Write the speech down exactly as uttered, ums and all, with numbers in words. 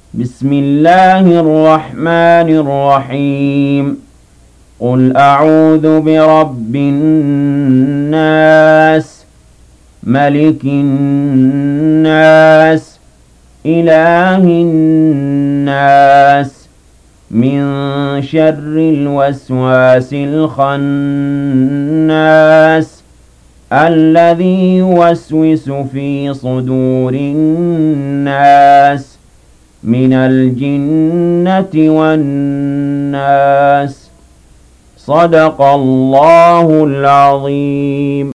بسم الله الرحمن الرحيم قل أعوذ برب الناس ملك الناس إله الناس من شر الوسواس الخناس الذي يوسوس في صدور الناس من الجنة والناس. صدق الله العظيم.